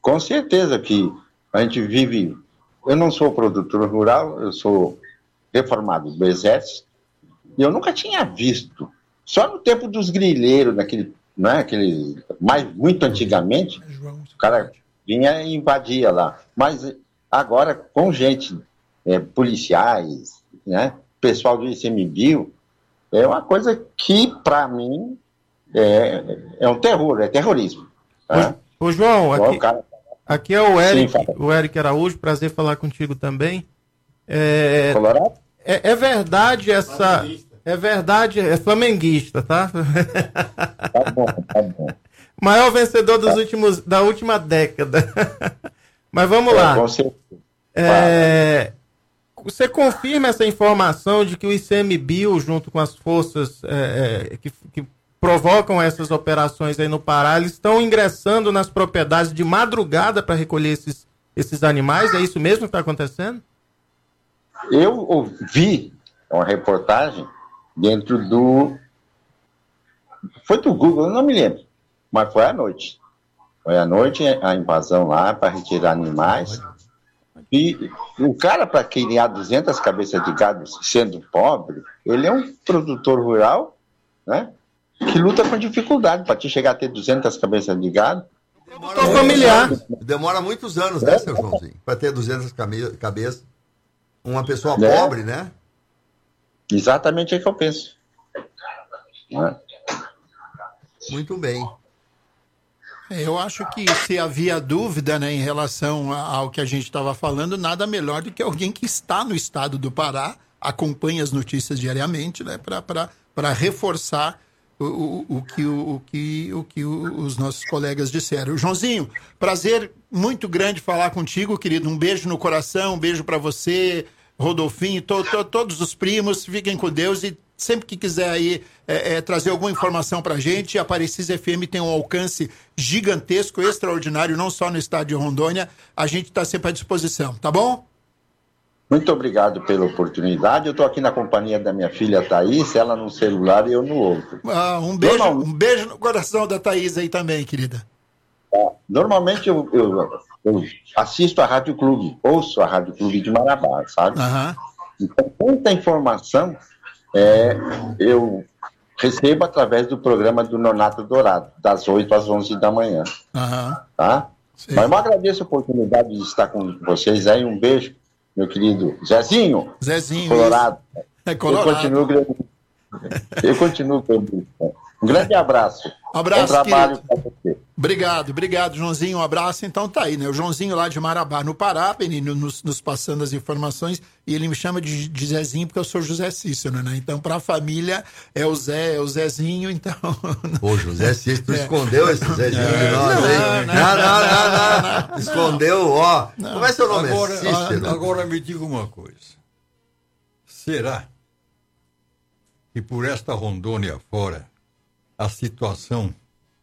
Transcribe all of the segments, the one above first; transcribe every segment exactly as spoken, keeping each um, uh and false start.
com certeza que a gente vive... Eu não sou produtor rural, eu sou reformado do Exército, e eu nunca tinha visto, só no tempo dos grileiros, naquele, né, aquele, mais, muito antigamente, o cara vinha e invadia lá. Mas agora, com gente, é, policiais, né, pessoal do ICMBio, é uma coisa que, para mim, é, é um terror, é terrorismo. Tá? Ô, João, aqui, cara... aqui é o Eric, Sim, o Eric Araújo, prazer falar contigo também. É, Colorado? É, é verdade essa... Flamenguista. É verdade, é flamenguista, tá? Tá bom, tá bom. Maior vencedor dos últimos, da última década. Mas vamos é, lá. Com certeza. É, você confirma essa informação de que o ICMBio, junto com as forças é, que, que provocam essas operações aí no Pará, eles estão ingressando nas propriedades de madrugada para recolher esses, esses animais? É isso mesmo que está acontecendo? Eu ouvi uma reportagem dentro do... Foi do Google, eu não me lembro, mas foi à noite. Foi à noite a invasão lá para retirar animais. E o cara, para criar duzentas cabeças de gado sendo pobre, ele é um produtor rural, né, que luta com dificuldade para te chegar a ter duzentas cabeças de gado. Demora, familiar. Demora muitos anos, né, seu Joãozinho? Para ter duzentas cabeças. Uma pessoa é. pobre, né? Exatamente é que eu penso. É. Muito bem. Eu acho que se havia dúvida, né, em relação ao que a gente estava falando, nada melhor do que alguém que está no estado do Pará, acompanha as notícias diariamente, né, para reforçar o, o, o, que, o, o, que, o que os nossos colegas disseram. Joãozinho, prazer muito grande falar contigo, querido. Um beijo no coração, um beijo para você, Rodolfinho, to, to, todos os primos. Fiquem com Deus e sempre que quiser aí é, é, trazer alguma informação pra gente, a Aparecida F M tem um alcance gigantesco, extraordinário, não só no estado de Rondônia, a gente está sempre à disposição, tá bom? Muito obrigado pela oportunidade, eu estou aqui na companhia da minha filha Thaís, ela no celular e eu no outro. Ah, um, beijo, Normal... um beijo no coração da Thaís aí também, querida. É, normalmente eu, eu, eu assisto a Rádio Clube, ouço a Rádio Clube de Marabá, sabe? Uhum. Então, muita informação É, eu recebo através do programa do Nonato Dourado, das oito às onze da manhã. Uhum. Tá? Mas eu agradeço a oportunidade de estar com vocês aí. Um beijo, meu querido Zezinho. Zezinho. Colorado. É Colorado. Eu continuo, eu continuo um grande abraço. Um abraço, bom trabalho para você. Obrigado, obrigado, Joãozinho. Um abraço. Então tá aí, né? O Joãozinho lá de Marabá, no Pará, menino, nos, nos passando as informações, e ele me chama de, de Zezinho porque eu sou José Cícero, né? Então, pra família, é o Zé, é o Zezinho, então... Ô, José Cícero, tu é. escondeu esse Zezinho é. de nós, não, hein? Não, não, não, não, não, não, não. Escondeu, ó. Não. Como é seu nome? Agora, é Cícero? Agora me diga uma coisa. Será que por esta Rondônia fora, a situação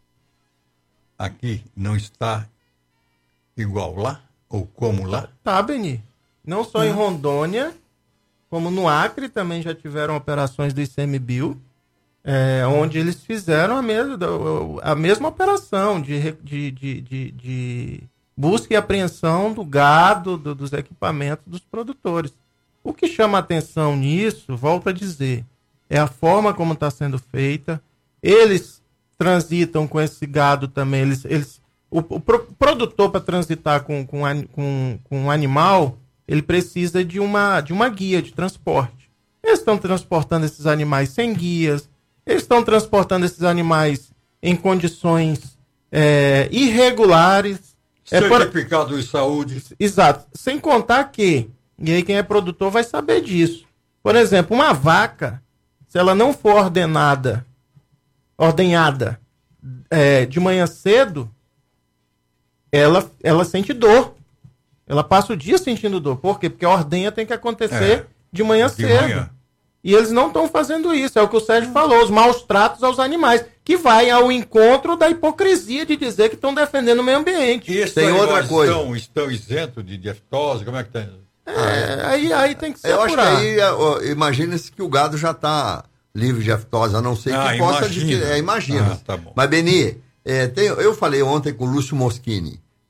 aqui não está igual lá? Ou como lá? Tá, Beni. Não só em Rondônia, como no Acre também já tiveram operações do ICMBio, é, onde eles fizeram a mesma, a mesma operação de, de, de, de, de busca e apreensão do gado, do, dos equipamentos dos produtores. O que chama atenção nisso, volto a dizer, é a forma como está sendo feita. Eles transitam com esse gado também. Eles, eles, o, o produtor, para transitar com, com, com, com um animal, ele precisa de uma, de uma guia de transporte. Eles estão transportando esses animais sem guias, eles estão transportando esses animais em condições é, irregulares. Certificado é, por... de saúde. Exato. Sem contar que, e aí quem é produtor vai saber disso. Por exemplo, uma vaca, se ela não for ordenada, ordenhada é, de manhã cedo, ela, ela sente dor. Ela passa o dia sentindo dor. Por quê? Porque a ordenha tem que acontecer é, de manhã de cedo. Manhã. E eles não estão fazendo isso. É o que o Sérgio falou, os maus tratos aos animais, que vai ao encontro da hipocrisia de dizer que estão defendendo o meio ambiente. E tem outra coisa. Estão, estão isentos de diaftose? Como é que tem? É, aí, aí tem que ser Eu apurado. acho que aí, imagina-se que o gado já está livre de aftose, a não ser que ah, possa imagina. adquirir. É, imagina. Ah, tá bom. Mas, Beni, é, tem, eu falei ontem com o Lúcio Moschini,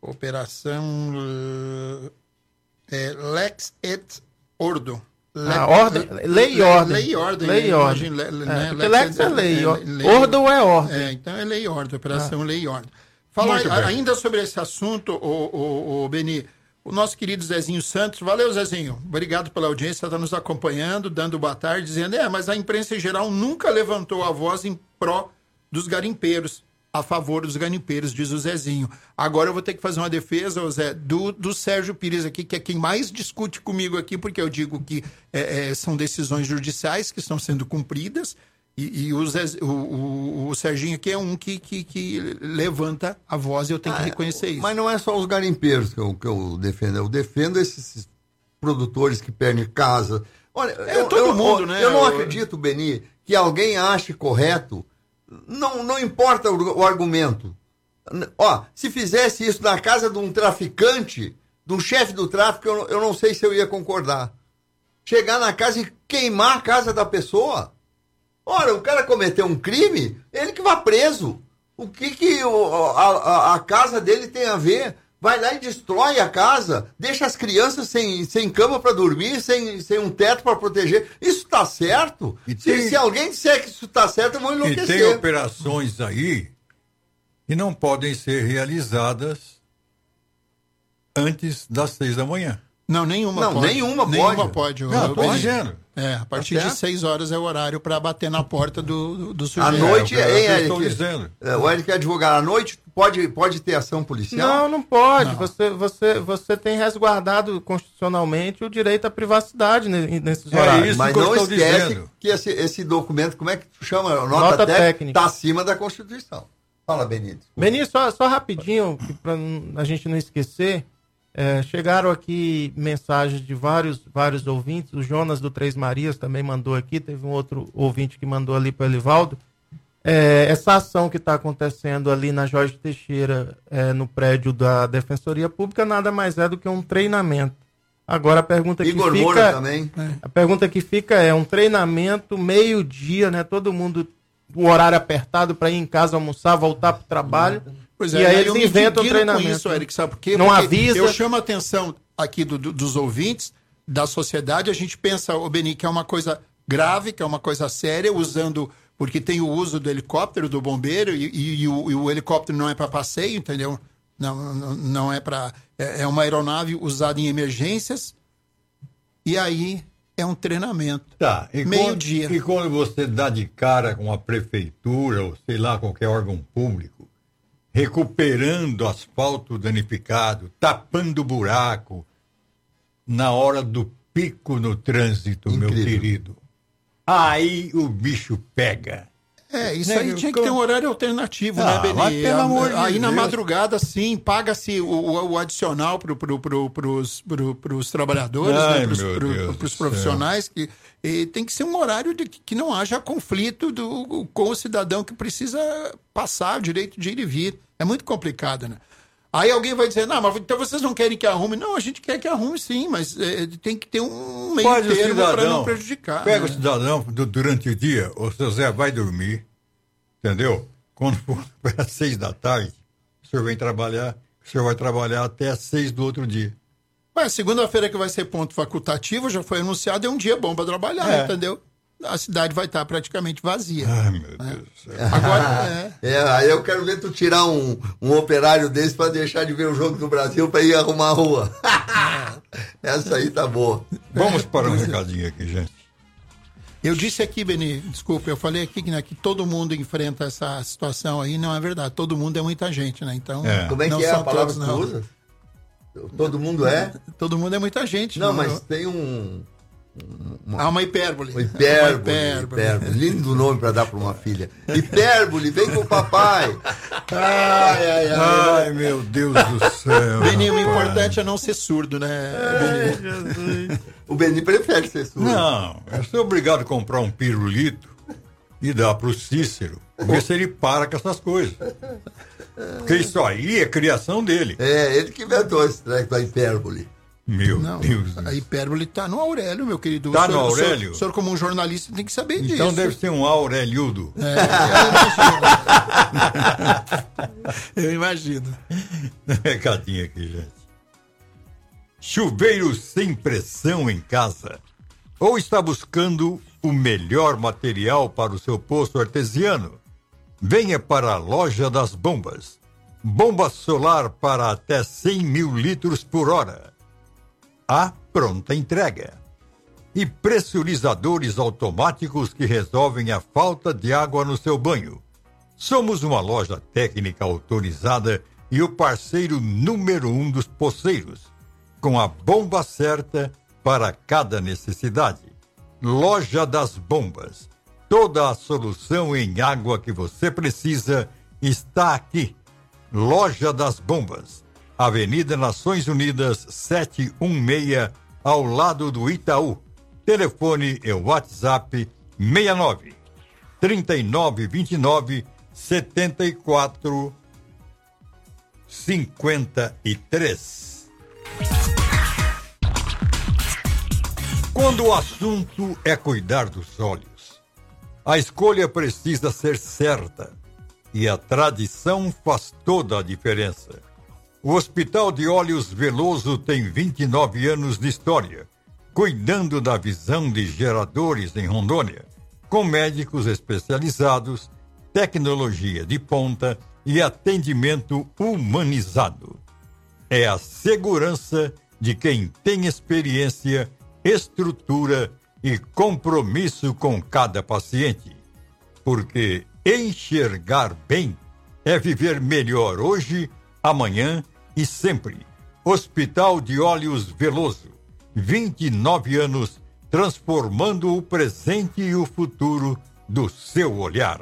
Operação uh, é, Lex et Ordo. Le, ah, ordem, lei e ordem. Lei e ordem. Lei e ordem. Le, é, né, Lex, Lex é, é lei. É, lei Ordo é ordem. É, então é lei e ordem. Operação ah. Lei e ordem. Fala ainda sobre esse assunto, o, o, o Beni, o nosso querido Zezinho Santos. Valeu, Zezinho. Obrigado pela audiência, está nos acompanhando, dando boa tarde, dizendo, é, mas a imprensa em geral nunca levantou a voz em pró dos garimpeiros, a favor dos garimpeiros, diz o Zezinho. Agora eu vou ter que fazer uma defesa, Zé, do, do Sérgio Pires aqui, que é quem mais discute comigo aqui, porque eu digo que é, é, são decisões judiciais que estão sendo cumpridas, e, e o, Zé, o, o, o Serginho aqui é um que, que, que levanta a voz e eu tenho ah, que reconhecer isso. Mas não é só os garimpeiros que eu, que eu defendo, eu defendo esses produtores que perdem casa. Olha, é eu, todo eu, mundo, eu, né? Eu não acredito, Beni, que alguém ache correto. Não, não importa o, o argumento. Ó, se fizesse isso na casa de um traficante, de um chefe do tráfico, eu, eu não sei se eu ia concordar. Chegar na casa e queimar a casa da pessoa. Ora, o cara cometeu um crime, ele que vá preso. O que, que o, a, a, a casa dele tem a ver? Vai lá e destrói a casa, deixa as crianças sem, sem cama para dormir, sem, sem um teto para proteger. Isso está certo? E se, tem... se alguém disser que isso está certo, eu vou enlouquecer. E tem operações aí que não podem ser realizadas antes das seis da manhã. Não, nenhuma não, pode. Nenhuma pode. Nenhuma pode. Não, eu tô dizendo. É, a partir tá de seis horas é o horário para bater na porta do, do, do sujeito. À noite, é, hein, Eric? Estou dizendo. É, o Eric é advogado. À noite pode, pode ter ação policial? Não, não pode. Não. Você, você, você tem resguardado constitucionalmente o direito à privacidade nesses É horários. isso Mas que eu não estou esquece dizendo. que esse, esse documento, como é que chama? Nota, Nota técnica. Está acima da Constituição. Fala, Benito. Beni, só, só rapidinho, para a gente não esquecer. É, chegaram aqui mensagens de vários, vários ouvintes. O Jonas do Três Marias também mandou aqui. Teve um outro ouvinte que mandou ali para o Elivaldo. É, essa ação que está acontecendo ali na Jorge Teixeira, é, no prédio da Defensoria Pública, nada mais é do que um treinamento. Agora a pergunta Igor que fica, Moura também. a pergunta que fica é um treinamento meio-dia, né? Todo mundo o horário apertado para ir em casa almoçar, voltar para o trabalho. Pois é, e aí eles inventam treinamento. Com isso, Eric, sabe por quê? Não Porque avisa. Eu chamo a atenção aqui do, do, dos ouvintes, da sociedade. A gente pensa, ô Beni, que é uma coisa grave, que é uma coisa séria, usando, porque tem o uso do helicóptero, do bombeiro, e, e, e, o, e o helicóptero não é para passeio, entendeu? Não, não, não é para. É, é uma aeronave usada em emergências, e aí é um treinamento. Tá, e meio-dia. E quando você dá de cara com a prefeitura, ou sei lá, qualquer órgão público, recuperando asfalto danificado, tapando buraco, na hora do pico no trânsito, Incrível. meu querido. Aí o bicho pega. É, isso Né, aí tinha eu- que ter um horário alternativo, Ah, né, Beni? mas pelo amor de Aí na Deus. madrugada, sim, paga-se o, o, o adicional para pro, pro, pros, pro, pros trabalhadores, Ai, né, pros, meu pro, Deus pros do profissionais, que e tem que ser um horário de que, que não haja conflito do, com o cidadão que precisa passar o direito de ir e vir. É muito complicado, né? Aí alguém vai dizer, não, mas então vocês não querem que arrume? Não, a gente quer que arrume sim, mas é, tem que ter um meio Faz o termo para cidadão, não prejudicar. Pega né? o cidadão du- durante o dia, o seu Zé vai dormir, entendeu? Quando for às seis da tarde, o senhor vem trabalhar, o senhor vai trabalhar até às seis do outro dia. Ué, segunda-feira que vai ser ponto facultativo, já foi anunciado, é um dia bom para trabalhar, É. entendeu? A cidade vai estar praticamente vazia. Ai, meu Deus do céu. Agora, é. É, aí eu quero ver tu tirar um, um operário desse pra deixar de ver o jogo do Brasil pra ir arrumar a rua. Essa aí tá boa. Vamos para um recadinho aqui, gente. Eu disse aqui, Beni, desculpa, eu falei aqui né, que todo mundo enfrenta essa situação aí, não é verdade. Todo mundo é muita gente, né? Então, É. Como é não que é são a palavra todos, que tu não. usa? Todo mundo é? Todo mundo é muita gente. Não, mas tem um... Há uma hipérbole. Uma hipérbole, Uma hipérbole. hipérbole. Lindo nome pra dar pra uma filha. Hipérbole, vem com o papai. Ai, ai, ai. Ai, meu Deus do céu. Beni, o rapaz. importante é não ser surdo, né, Beni? O Beni prefere ser surdo. Não, eu sou obrigado a comprar um pirulito e dar pro Cícero, ver se ele para com essas coisas. Porque isso aí é criação dele. É, ele que inventou esse treco da hipérbole. Meu Não, Deus. a hipérbole está no Aurélio, meu querido. Tá o senhor, no Aurélio? O senhor, o senhor, como um jornalista, tem que saber Então disso. Então deve ser um Aureliudo. É, eu imagino. Recadinho aqui, gente. Chuveiro sem pressão em casa? Ou está buscando o melhor material para o seu poço artesiano? Venha para a Loja das Bombas. Bomba solar para até cem mil litros por hora. A pronta entrega. E pressurizadores automáticos que resolvem a falta de água no seu banho. Somos uma loja técnica autorizada e o parceiro número um dos poceiros, com a bomba certa para cada necessidade. Loja das Bombas. Toda a solução em água que você precisa está aqui. Loja das Bombas. Avenida Nações Unidas setecentos e dezesseis, ao lado do Itaú. Telefone e WhatsApp sessenta e nove, trinta e nove, vinte e nove, setenta e quatro, cinquenta e três. Quando o assunto é cuidar dos olhos, a escolha precisa ser certa e a tradição faz toda a diferença. O Hospital de Olhos Veloso tem vinte e nove anos de história, cuidando da visão de geradores em Rondônia, com médicos especializados, tecnologia de ponta e atendimento humanizado. É a segurança de quem tem experiência, estrutura e compromisso com cada paciente. Porque enxergar bem é viver melhor hoje, amanhã e sempre. Hospital de Olhos Veloso, vinte e nove anos, transformando o presente e o futuro do seu olhar.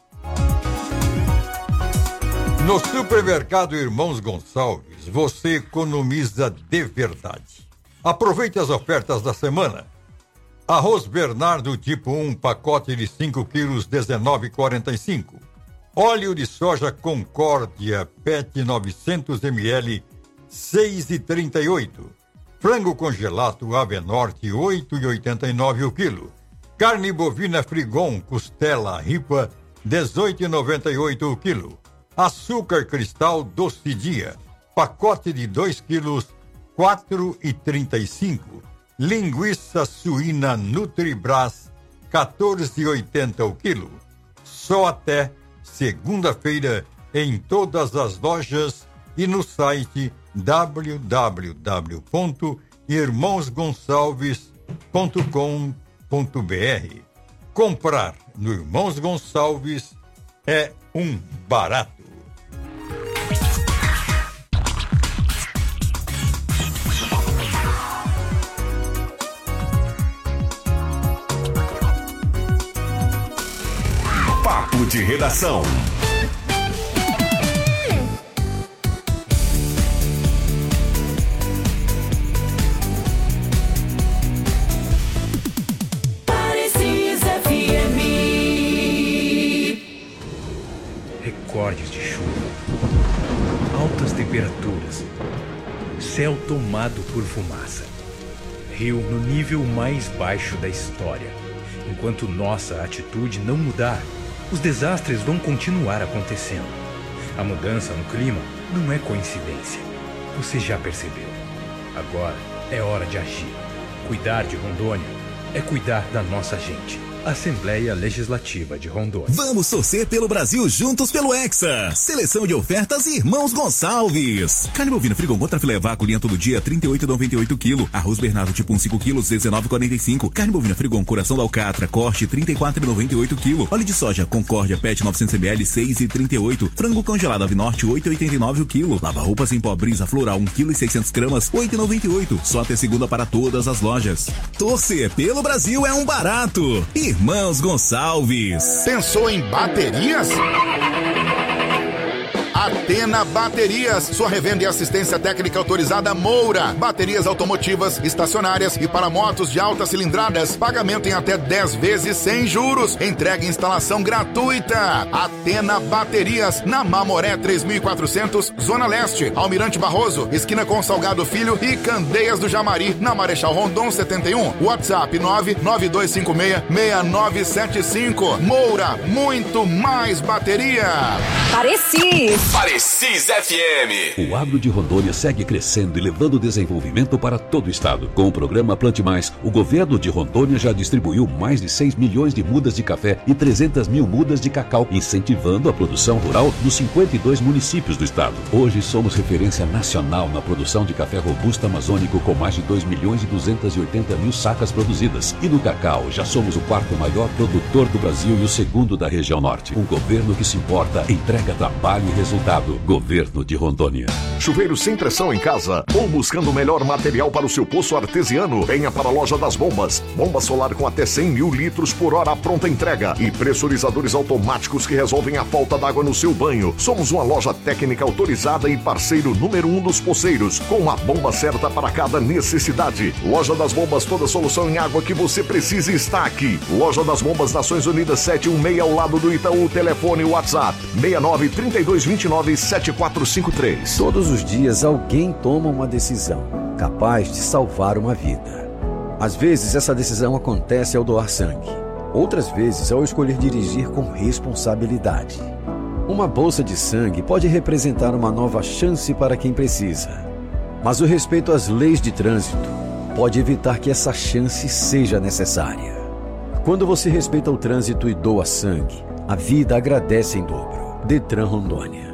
No supermercado Irmãos Gonçalves, você economiza de verdade. Aproveite as ofertas da semana. Arroz Bernardo tipo um, pacote de cinco quilos, dezenove reais e quarenta e cinco centavos. Óleo de soja Concórdia, P E T novecentos mililitros, seis reais e trinta e oito centavos. Frango congelado Ave Norte, oito reais e oitenta e nove centavos o quilo. Carne bovina Frigon, costela ripa, dezoito reais e noventa e oito centavos o quilo. Açúcar cristal Doce Dia, pacote de dois quilos, quatro reais e trinta e cinco centavos. Linguiça suína Nutribras, quatorze reais e oitenta centavos o quilo. Só até segunda-feira em todas as lojas e no site w w w ponto irmãos gonçalves ponto com ponto b r. Comprar no Irmãos Gonçalves é um barato. Papo de Redação. Recordes de chuva, altas temperaturas, céu tomado por fumaça, rio no nível mais baixo da história. Enquanto nossa atitude não mudar, os desastres vão continuar acontecendo. A mudança no clima não é coincidência. Você já percebeu. Agora é hora de agir. Cuidar de Rondônia é cuidar da nossa gente. Assembleia Legislativa de Rondônia. Vamos torcer pelo Brasil juntos pelo Hexa. Seleção de ofertas Irmãos Gonçalves. Carne bovina Frigon contra filé vácuo linha todo dia, trinta e oito reais e noventa e oito quilo. Arroz Bernardo tipo um, cinco quilos, dezenove reais e quarenta e cinco. Carne bovina Frigon coração da alcatra, corte, trinta e quatro reais e noventa e oito quilo. Óleo de soja Concórdia P E T novecentos mililitros, seis reais e trinta e oito. Frango congelado Ave Norte, oito reais e oitenta e nove o quilo. Lava roupas em pó Brisa Floral, um quilo e seiscentos gramas, oito reais e noventa e oito. Só até segunda para todas as lojas. Torcer pelo Brasil é um barato. Irmãos Gonçalves. Pensou em baterias? A Atena Baterias, sua revenda e assistência técnica autorizada Moura. Baterias automotivas, estacionárias e para motos de altas cilindradas. Pagamento em até dez vezes sem juros. Entrega e instalação gratuita. Atena Baterias, na Mamoré três mil e quatrocentos, Zona Leste. Almirante Barroso, esquina com Salgado Filho e Candeias do Jamari, na Marechal Rondon setenta e um. WhatsApp nove nove dois cinco seis, seis nove sete cinco. Moura, muito mais bateria. Parecis. Parecis F M. O agro de Rondônia segue crescendo e levando desenvolvimento para todo o estado. Com o programa Plante Mais, o governo de Rondônia já distribuiu mais de seis milhões de mudas de café e trezentas mil mudas de cacau, incentivando a produção rural nos cinquenta e dois municípios do estado. Hoje somos referência nacional na produção de café robusto amazônico com mais de dois milhões e duzentas e oitenta mil sacas produzidas. E no cacau já somos o quarto maior produtor do Brasil e o segundo da região norte. Um governo que se importa, entrega trabalho e resultado. Governo de Rondônia. Chuveiro sem pressão em casa ou buscando o melhor material para o seu poço artesiano? Venha para a Loja das Bombas. Bomba solar com até cem mil litros por hora à pronta entrega e pressurizadores automáticos que resolvem a falta d'água no seu banho. Somos uma loja técnica autorizada e parceiro número um dos poceiros, com a bomba certa para cada necessidade. Loja das Bombas, toda solução em água que você precisa está aqui. Loja das Bombas, Nações Unidas sete um seis, ao lado do Itaú. Telefone WhatsApp seis nove, trinta e dois, vinte e nove, sete quatro cinco três. Todos os dias alguém toma uma decisão capaz de salvar uma vida. Às vezes essa decisão acontece ao doar sangue. Outras vezes ao escolher dirigir com responsabilidade. Uma bolsa de sangue pode representar uma nova chance para quem precisa. Mas o respeito às leis de trânsito pode evitar que essa chance seja necessária. Quando você respeita o trânsito e doa sangue, a vida agradece em dobro. Detran Rondônia.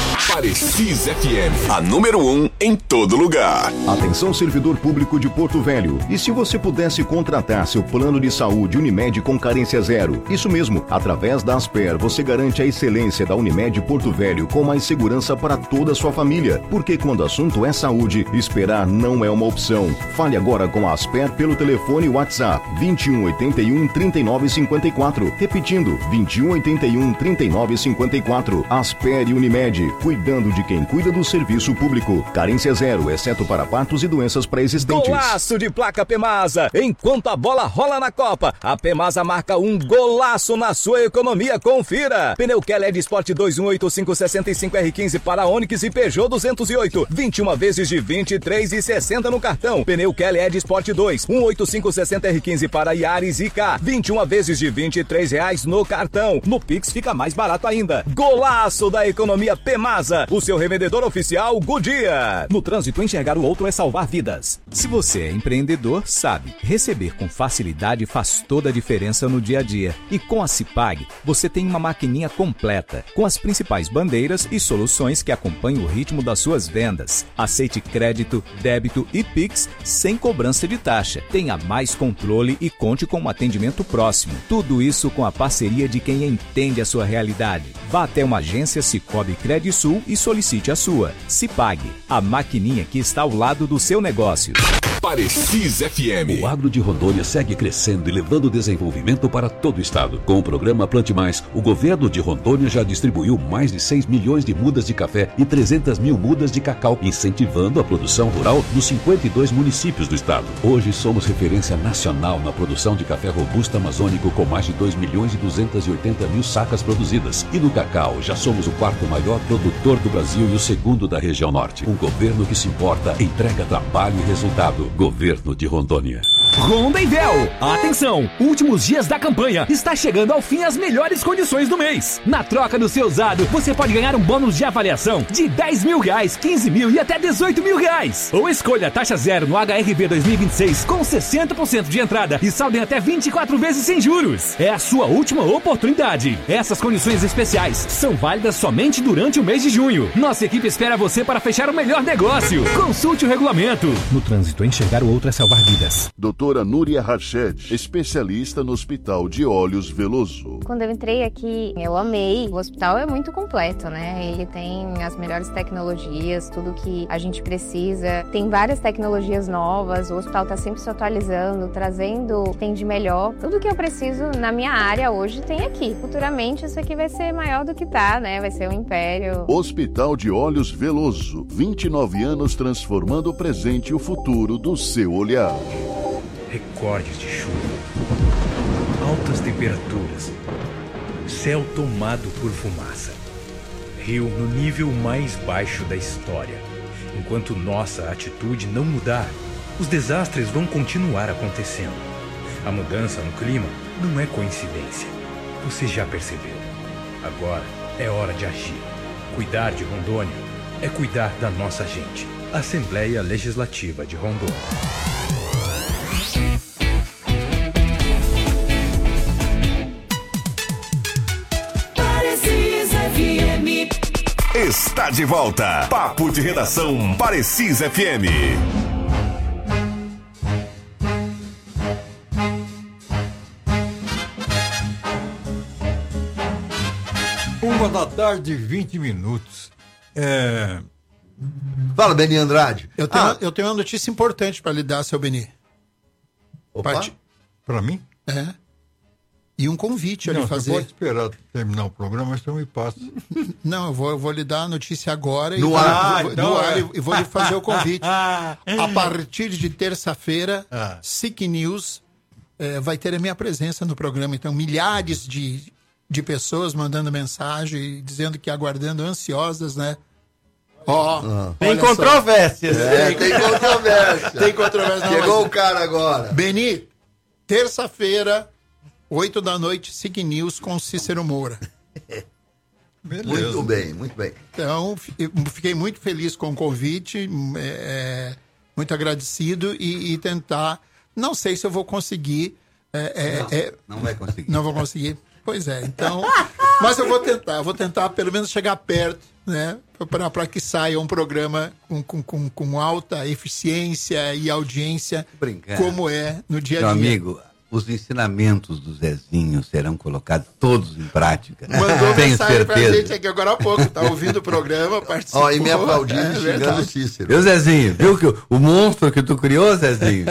Parecis F M, a número um em todo lugar. Atenção, servidor público de Porto Velho. E se você pudesse contratar seu plano de saúde Unimed com carência zero? Isso mesmo, através da Asper, você garante a excelência da Unimed Porto Velho com mais segurança para toda a sua família. Porque quando o assunto é saúde, esperar não é uma opção. Fale agora com a Asper pelo telefone WhatsApp vinte e um, oitenta e um, trinta e nove, cinquenta e quatro. Repetindo, vinte e um, oitenta e um, trinta e nove, cinquenta e quatro. Asper e Unimed, cuidando de quem cuida do serviço público. Carência zero, exceto para partos e doenças pré-existentes. Golaço de placa Pemasa. Enquanto a bola rola na Copa, a Pemasa marca um golaço na sua economia. Confira. Pneu Keller Sport dois um oito cinco seis cinco R quinze para Onix e Peugeot duzentos e oito. vinte e uma vezes de vinte e três reais e sessenta no cartão. Pneu Keller Sport dois um oito cinco seis zero R quinze para Yaris e K. vinte e uma vezes de vinte e três reais no cartão. No Pix fica mais barato ainda. Golaço da economia Pemasa. O seu revendedor oficial Goodyear. No trânsito, enxergar o outro é salvar vidas. Se você é empreendedor, sabe, receber com facilidade faz toda a diferença no dia a dia. E com a Cipag, você tem uma maquininha completa, com as principais bandeiras e soluções que acompanham o ritmo das suas vendas. Aceite crédito, débito e Pix sem cobrança de taxa. Tenha mais controle e conte com um atendimento próximo. Tudo isso com a parceria de quem entende a sua realidade. Vá até uma agência Cicobi Credisul e solicite a sua. Cipag, a maquininha que está ao lado do seu negócio. Parecis F M. O agro de Rondônia segue crescendo e levando desenvolvimento para todo o estado. Com o programa Plante Mais, o governo de Rondônia já distribuiu mais de seis milhões de mudas de café e trezentas mil mudas de cacau, incentivando a produção rural nos cinquenta e dois municípios do estado. Hoje somos referência nacional na produção de café robusto amazônico com mais de dois milhões e duzentas e oitenta mil sacas produzidas. E no cacau já somos o quarto maior produtor do Brasil e o segundo da região norte. Um governo que se importa, entrega trabalho e resultado. Governo de Rondônia. Rondonvel. Atenção! Últimos dias da campanha. Está chegando ao fim as melhores condições do mês. Na troca do seu usado, você pode ganhar um bônus de avaliação de dez mil reais, quinze mil e até dezoito mil reais. Ou escolha a taxa zero no H R V dois mil e vinte e seis com sessenta por cento de entrada e saldo em até vinte e quatro vezes sem juros. É a sua última oportunidade. Essas condições especiais são válidas somente durante o mês de junho. Nossa equipe espera você para fechar o melhor negócio. Consulte o regulamento. No trânsito, enxergar o outro é salvar vidas. Doutor doutora Núria Rached, especialista no Hospital de Olhos Veloso. Quando eu entrei aqui, eu amei. O hospital é muito completo, né? Ele tem as melhores tecnologias, tudo que a gente precisa. Tem várias tecnologias novas, o hospital está sempre se atualizando, trazendo o que tem de melhor. Tudo que eu preciso na minha área hoje tem aqui. Futuramente isso aqui vai ser maior do que tá, né? Vai ser um império. Hospital de Olhos Veloso, vinte e nove anos transformando o presente e o futuro do seu olhar. Recordes de chuva, altas temperaturas, céu tomado por fumaça, rio no nível mais baixo da história. Enquanto nossa atitude não mudar, os desastres vão continuar acontecendo. A mudança no clima não é coincidência. Você já percebeu. Agora é hora de agir. Cuidar de Rondônia é cuidar da nossa gente. Assembleia Legislativa de Rondônia. Parecis F M. Está de volta. Papo de Redação Parecis F M. Uma da tarde, vinte minutos. É... Fala, Beni Andrade. Eu tenho, Ah. eu tenho uma notícia importante para lhe dar, seu Beni. Opa. Para mim? É. E um convite a Não, lhe você fazer. pode esperar terminar o programa, mas você me passa. Não, eu vou, eu vou lhe dar a notícia agora e No vou, ar. vou- Então no ar é. e- e vou lhe fazer o convite. A partir de terça-feira, Ah. S I C News eh, vai ter a minha presença no programa. Então, milhares de, de pessoas mandando mensagem, dizendo que aguardando ansiosas, né? Ó, Tem olha só. controvérsias. É, tem controvérsia. Tem controvérsia. Não, Chegou mas- o cara agora. Beni, terça-feira, oito da noite, S I C News com Cícero Moura. Muito bem, muito bem. Então, fi- eu fiquei muito feliz com o convite, é, é, muito agradecido e, e tentar. Não sei se eu vou conseguir. é, é, Não, é, não vai conseguir. Não vou conseguir. Pois é, então. Mas eu vou tentar, eu vou tentar pelo menos chegar perto, né? Para que saia um programa com, com, com, com alta eficiência e audiência, Brincando. como é no dia a Meu dia. amigo, os ensinamentos do Zezinho serão colocados todos em prática. Mandou Tenho mensagem pra certeza. gente aqui agora há pouco, tá ouvindo o programa, participou. Ó, e me aplaudindo, É xingando verdade. o Cícero. Viu, Zezinho? Viu que o, o monstro que tu criou, Zezinho?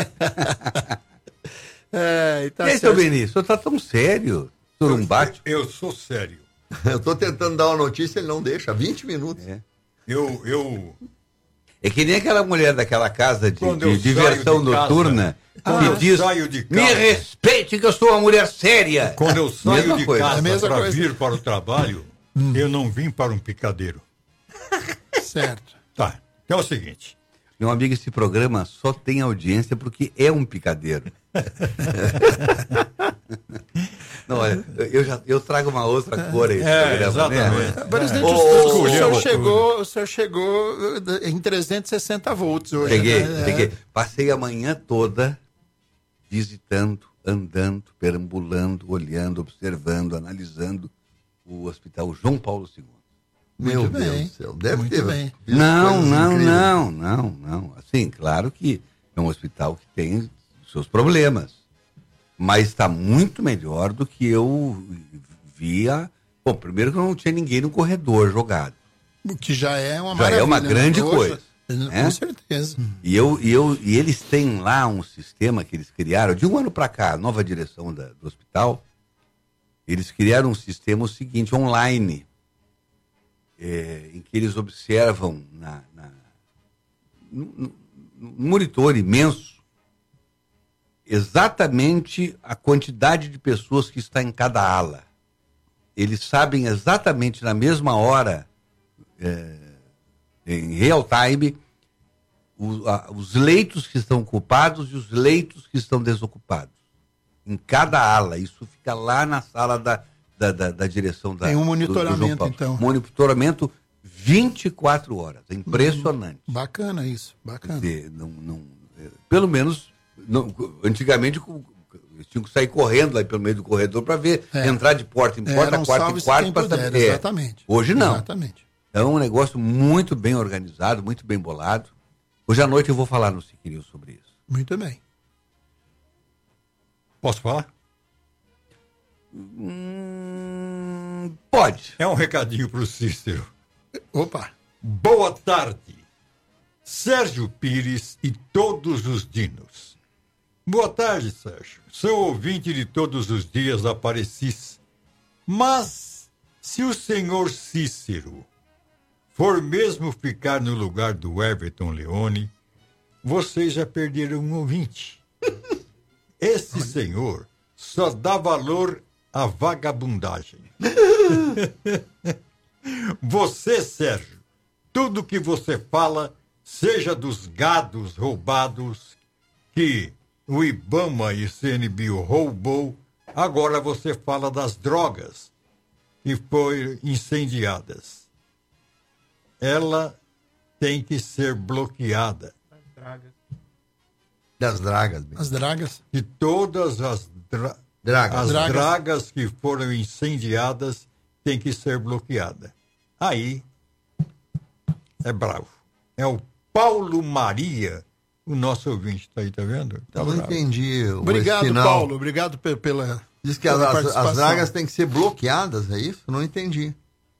É, e tá e aí, seu Benício, o senhor tá tão sério? O senhor não bate? Eu sou sério. Eu tô tentando dar uma notícia, ele não deixa. vinte minutos. É. Eu, eu... É que nem aquela mulher daquela casa de, Quando de eu diversão saio de casa, noturna quando que eu diz, saio de me casa- respeite que eu sou uma mulher séria. Quando eu saio Mesma de coisa. casa A mesma para coisa. vir para o trabalho, eu não vim para um picadeiro. Certo. Tá. Então é o seguinte. Meu amigo, esse programa só tem audiência porque é um picadeiro. Não, olha, eu, já, eu trago uma outra cor aí. É, programa, exatamente. né? Presidente, Ô, o, senhor- o ô, senhor ô, chegou, o senhor chegou em trezentos e sessenta volts hoje. Peguei, né? peguei. Passei a manhã toda visitando, andando, perambulando, olhando, observando, analisando o Hospital João Paulo segundo. Meu Muito Deus bem. do céu. Deve Muito ter. bem. visto Não, coisas não, incríveis. não, não, não. Assim, claro que é um hospital que tem seus problemas, mas está muito melhor do que eu via. Bom, primeiro que não tinha ninguém no corredor jogado. O que já é uma Já maravilha. é uma né? grande Poxa, coisa. Com né? certeza. E, eu, e, eu, e eles têm lá um sistema que eles criaram, de um ano para cá, a nova direção da- do hospital, eles criaram um sistema o seguinte, online, é, em que eles observam na, na, no, no- no monitor imenso exatamente a quantidade de pessoas que está em cada ala. Eles sabem exatamente na mesma hora, é, em real time, o- a- os leitos que estão ocupados e os leitos que estão desocupados. Em cada ala. Isso fica lá na sala da, da, da, da direção da Tem um do- do João monitoramento, Paulo. então. Monitoramento vinte e quatro horas. É impressionante. Bacana isso, bacana. Quer dizer, não, não, é, pelo menos, não- antigamente co- eles tinham que sair correndo lá pelo meio do corredor para ver, É. entrar de porta em É, porta, era um quarto em salve-se quarto. quem pra puder, saber. É. exatamente. Hoje não. Exatamente. É um negócio muito bem organizado, muito bem bolado. Hoje à noite eu vou falar no S I C News sobre isso. Muito bem. Posso falar? Hum, pode. É um recadinho para o Cícero. Opa. Boa tarde, Sérgio Pires e todos os dinos. Boa tarde, Sérgio. Sou ouvinte de todos os dias da Aparecis. Mas, se o senhor Cícero for mesmo ficar no lugar do Everton Leone, vocês já perderam um ouvinte. Esse senhor só dá valor à vagabundagem. Você, Sérgio, tudo que você fala, seja dos gados roubados que o Ibama e C N B U roubou, agora você fala das drogas que foram incendiadas. Ela tem que ser bloqueada. Das dragas. Bem. As dragas. E todas as, dra dragas. as dragas. dragas que foram incendiadas têm que ser bloqueadas. Aí é bravo. É o Paulo Maria, o nosso ouvinte está aí, tá vendo? Tá Eu não bravo. entendi. o Obrigado, final. Paulo. Obrigado pe- pela. Diz que pela as, as participação. dragas têm que ser bloqueadas, é isso? Eu não entendi.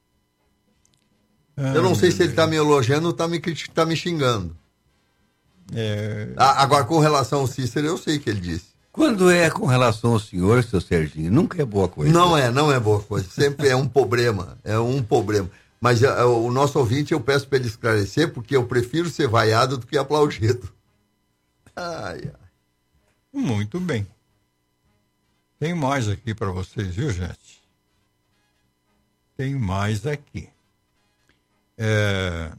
Eu não sei se ele está me elogiando ou está me, criti- tá me xingando. É... Ah, agora, com relação ao Cícero, eu sei o que ele disse. Quando é com relação ao senhor, seu Serginho, nunca é boa coisa. Não é, não é boa coisa. Sempre é um problema. É um problema. Mas uh, o nosso ouvinte, eu peço para ele esclarecer, porque eu prefiro ser vaiado do que aplaudido. Ai, ai. Muito bem. Tem mais aqui para vocês, viu, gente? Tem mais aqui. É...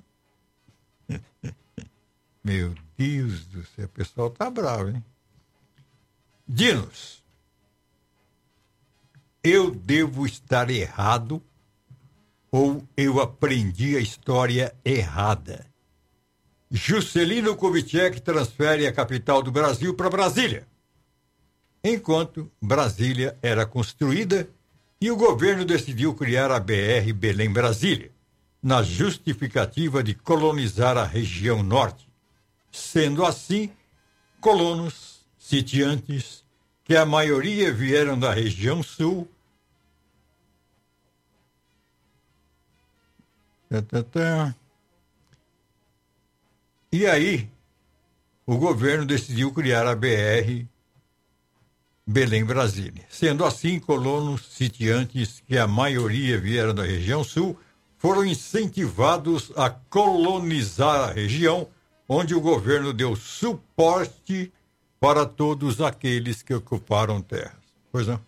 Meu Deus do céu, o pessoal tá bravo, hein? Dinos, eu devo estar errado ou eu aprendi a história errada? Juscelino Kubitschek transfere a capital do Brasil para Brasília, enquanto Brasília era construída e o governo decidiu criar a B R Belém-Brasília, na justificativa de colonizar a região norte. Sendo assim, colonos, sitiantes, que a maioria vieram da região sul, tá, tá, tá. E aí, o governo decidiu criar a B R Belém-Brasília. Sendo assim, colonos, sitiantes, que a maioria vieram da região sul, foram incentivados a colonizar a região, onde o governo deu suporte para todos aqueles que ocuparam terras. Pois não?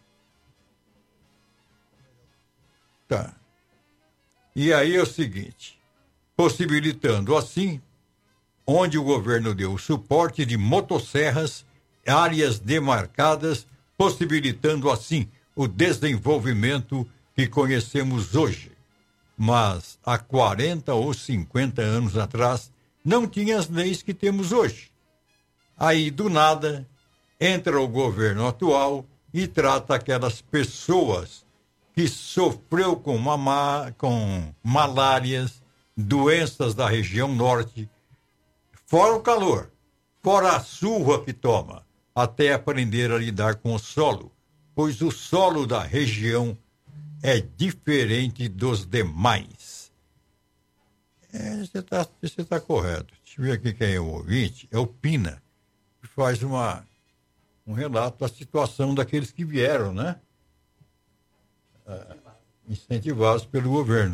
Tá. E aí é o seguinte, possibilitando assim, onde o governo deu suporte de motosserras, áreas demarcadas, possibilitando assim o desenvolvimento que conhecemos hoje. Mas há quarenta ou cinquenta anos atrás, não tinha as leis que temos hoje. Aí, do nada, entra o governo atual e trata aquelas pessoas que sofreu com, mama, com malárias, doenças da região norte, fora o calor, fora a surra que toma, até aprender a lidar com o solo, pois o solo da região é diferente dos demais. É, você está você tá correto. Deixa eu ver aqui quem é o ouvinte. É o Pina, que faz uma, um relato da situação daqueles que vieram, né? Ah, incentivados pelo governo.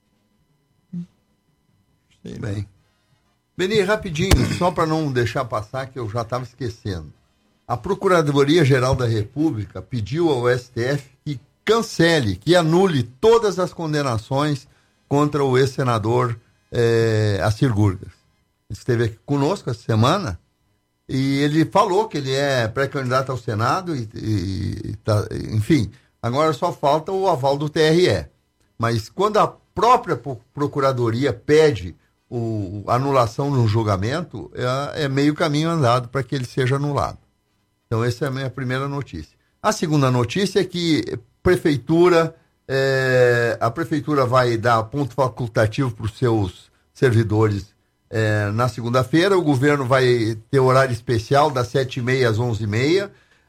Sei Bem. Não. Beni, rapidinho, só para não deixar passar, que eu já estava esquecendo. A Procuradoria-Geral da República pediu ao S T F que cancele, que anule todas as condenações contra o ex-senador é, Assir Gurgas. Ele esteve aqui conosco essa semana e ele falou que ele é pré-candidato ao Senado, e, e, e tá, enfim, agora só falta o aval do T R E. Mas quando a própria Procuradoria pede o, a anulação no julgamento, é, é meio caminho andado para que ele seja anulado. Então essa é a minha primeira notícia. A segunda notícia é que prefeitura, é, a prefeitura vai dar ponto facultativo para os seus servidores é, na segunda-feira. O governo vai ter horário especial das sete e meia às onze e meia.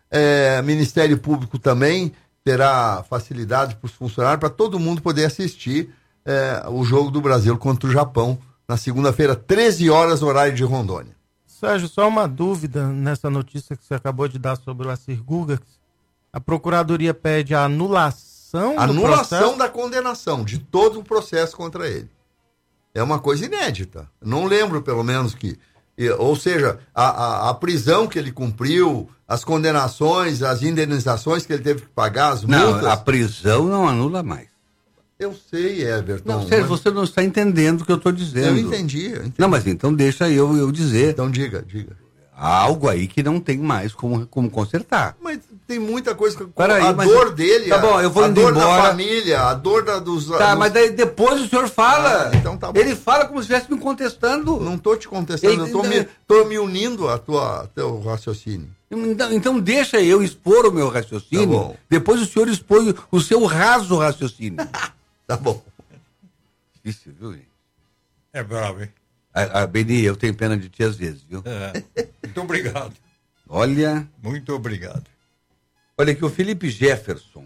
É, Ministério Público também terá facilidade para os funcionários, para todo mundo poder assistir é, o jogo do Brasil contra o Japão, na segunda-feira, treze horas, horário de Rondônia. Sérgio, só uma dúvida nessa notícia que você acabou de dar sobre o Assir Guga. A Procuradoria pede a anulação, anulação do processo? da condenação de todo o processo contra ele. É uma coisa inédita. Não lembro, pelo menos, que... Ou seja, a, a, a prisão que ele cumpriu, as condenações, as indenizações que ele teve que pagar, as multas... Não, a prisão não anula mais. Eu sei, Everton. Não, Sérgio, mas... você não está entendendo o que eu estou dizendo. Eu entendi, eu entendi. Não, mas então deixa eu, eu dizer. Então diga, diga. Há algo aí que não tem mais como, como consertar. Mas tem muita coisa que... Peraí, a mas... dor dele, tá bom, eu vou a indo dor embora. da família, a dor da, dos... Tá, dos... mas daí depois o senhor fala. Ah, então tá bom. Ele fala como se estivesse me contestando. Não estou te contestando, Ele, eu estou me, tô me unindo a tua, teu raciocínio. Então, então deixa eu expor o meu raciocínio. Tá bom. Depois o senhor expõe o seu raso raciocínio. Tá bom. Difícil, viu, gente? É bravo, hein? A, a Beni, eu tenho pena de ti às vezes, viu? É. Muito obrigado. Olha... Muito obrigado. Olha aqui, o Felipe Jefferson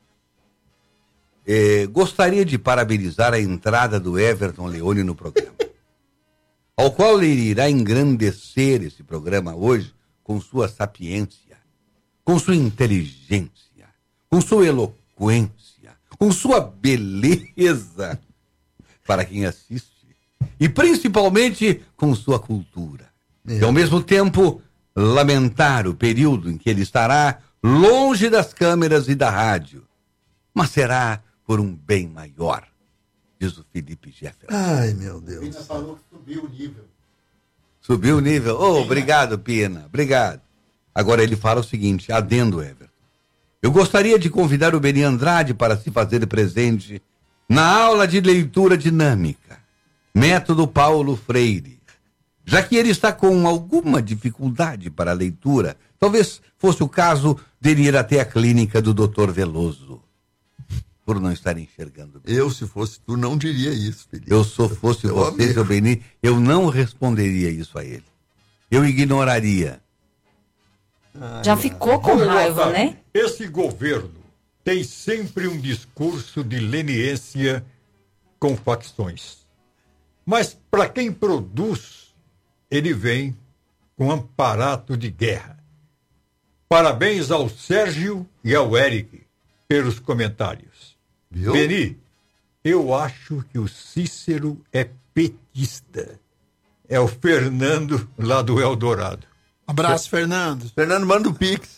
eh, gostaria de parabenizar a entrada do Everton Leone no programa, ao qual ele irá engrandecer esse programa hoje com sua sapiência, com sua inteligência, com sua eloquência, com sua beleza para quem assiste e principalmente com sua cultura. É. E ao mesmo tempo lamentar o período em que ele estará longe das câmeras e da rádio, mas será por um bem maior, diz o Felipe Jefferson. Ai, meu Deus. Pina falou que subiu o nível. Subiu o nível? Oh, obrigado, Pina, obrigado. Agora ele fala o seguinte, adendo, Everton. Eu gostaria de convidar o Beni Andrade para se fazer presente na aula de leitura dinâmica, método Paulo Freire. Já que ele está com alguma dificuldade para a leitura, talvez fosse o caso dele ir até a clínica do doutor Veloso, por não estar enxergando bem. Eu, se fosse tu, não diria isso, Felipe. Eu, se fosse Eu você, amigo. seu Beni, eu não responderia isso a ele. Eu ignoraria. Já ficou com Ô, raiva, Otávio, né? Esse governo tem sempre um discurso de leniência com facções. Mas para quem produz, ele vem com aparato de guerra. Parabéns ao Sérgio e ao Eric pelos comentários. Viu? Beni, eu acho que o Cícero é petista. É o Fernando lá do Eldorado. Abraço, Fernando. Fernando, manda o Pix.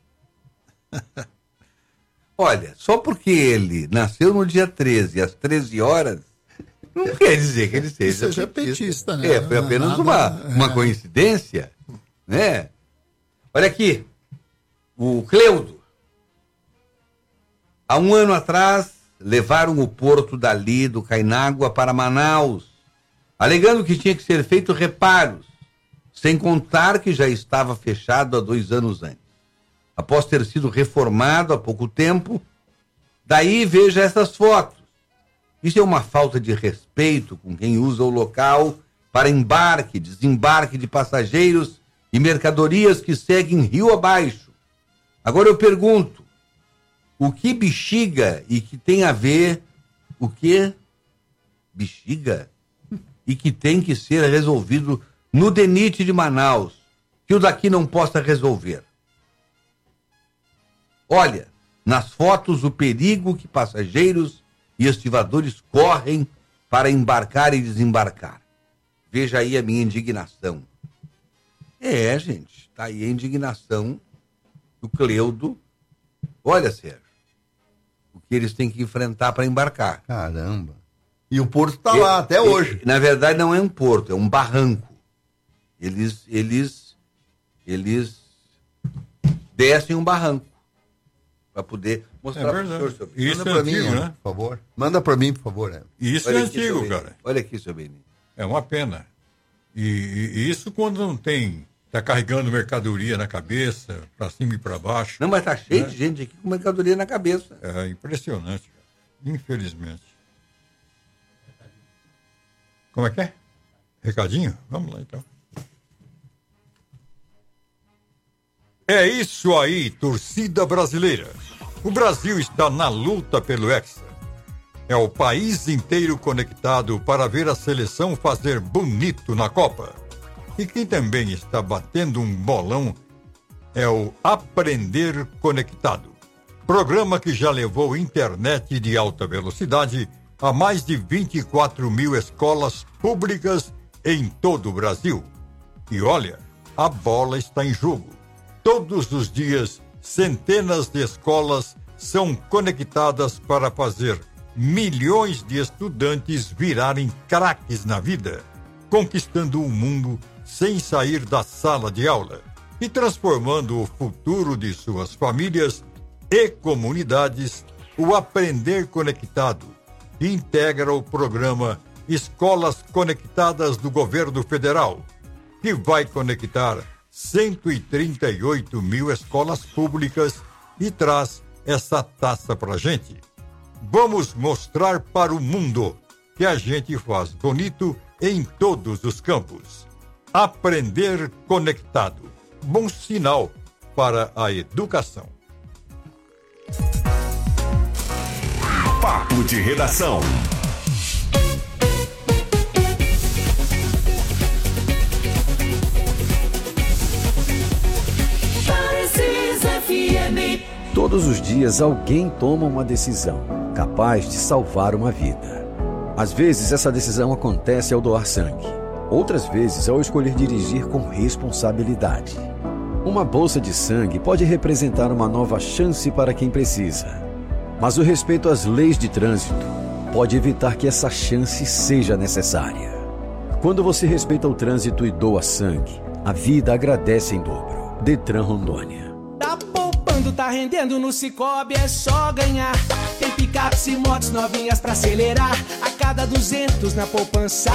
Olha, só porque ele nasceu no dia treze, às treze horas, não quer dizer que ele seja, seja petista. petista, né? É, foi apenas Nada, uma, é. uma coincidência, né? Olha aqui, o Cleudo. Há um ano atrás, levaram o porto dali do Cainágua para Manaus, alegando que tinha que ser feito reparos, sem contar que já estava fechado há dois anos antes. Após ter sido reformado há pouco tempo, daí veja essas fotos. Isso é uma falta de respeito com quem usa o local para embarque, desembarque de passageiros e mercadorias que seguem rio abaixo. Agora eu pergunto, o que bexiga e que tem a ver, o que bexiga e que tem que ser resolvido no D E N I T de Manaus, que o daqui não possa resolver? Olha, nas fotos o perigo que passageiros e estivadores correm para embarcar e desembarcar. Veja aí a minha indignação. É, gente, tá aí a indignação do Cleudo. Olha, Sérgio, o que eles têm que enfrentar para embarcar. Caramba. E o porto está lá até e, hoje. Na verdade não é um porto, é um barranco. Eles, eles, eles descem um barranco para poder mostrar para o senhor, seu Beni. Isso Manda é para antigo, mim, né? por favor. Manda para mim, por favor. Né? Isso Olha é aqui, antigo, seu Beni. cara. Olha aqui, seu Beni. É uma pena. E, e isso quando não tem, tá carregando mercadoria na cabeça, para cima e para baixo. Não, mas tá cheio né? de gente aqui com mercadoria na cabeça. É impressionante, cara. Infelizmente. Como é que é? Recadinho? Vamos lá, então. É isso aí, torcida brasileira. O Brasil está na luta pelo Hexa. É o país inteiro conectado para ver a seleção fazer bonito na Copa. E quem também está batendo um bolão é o Aprender Conectado. Programa que já levou internet de alta velocidade a mais de vinte e quatro mil escolas públicas em todo o Brasil. E olha, a bola está em jogo. Todos os dias, centenas de escolas são conectadas para fazer milhões de estudantes virarem craques na vida, conquistando o mundo sem sair da sala de aula e transformando o futuro de suas famílias e comunidades. O Aprender Conectado integra o programa Escolas Conectadas do Governo Federal, que vai conectar cento e trinta e oito mil escolas públicas e traz essa taça pra gente. Vamos mostrar para o mundo que a gente faz bonito em todos os campos. Aprender Conectado. Bom sinal para a educação. Papo de Redação. Todos os dias alguém toma uma decisão capaz de salvar uma vida. Às vezes essa decisão acontece ao doar sangue. Outras vezes ao escolher dirigir com responsabilidade. Uma bolsa de sangue pode representar uma nova chance para quem precisa. Mas o respeito às leis de trânsito pode evitar que essa chance seja necessária. Quando você respeita o trânsito e doa sangue, a vida agradece em dobro. Detran Rondônia. Tá poupando, tá rendendo no Cicobi, é só ganhar. Tem picapes e motos novinhas pra acelerar. A cada duzentos na poupança,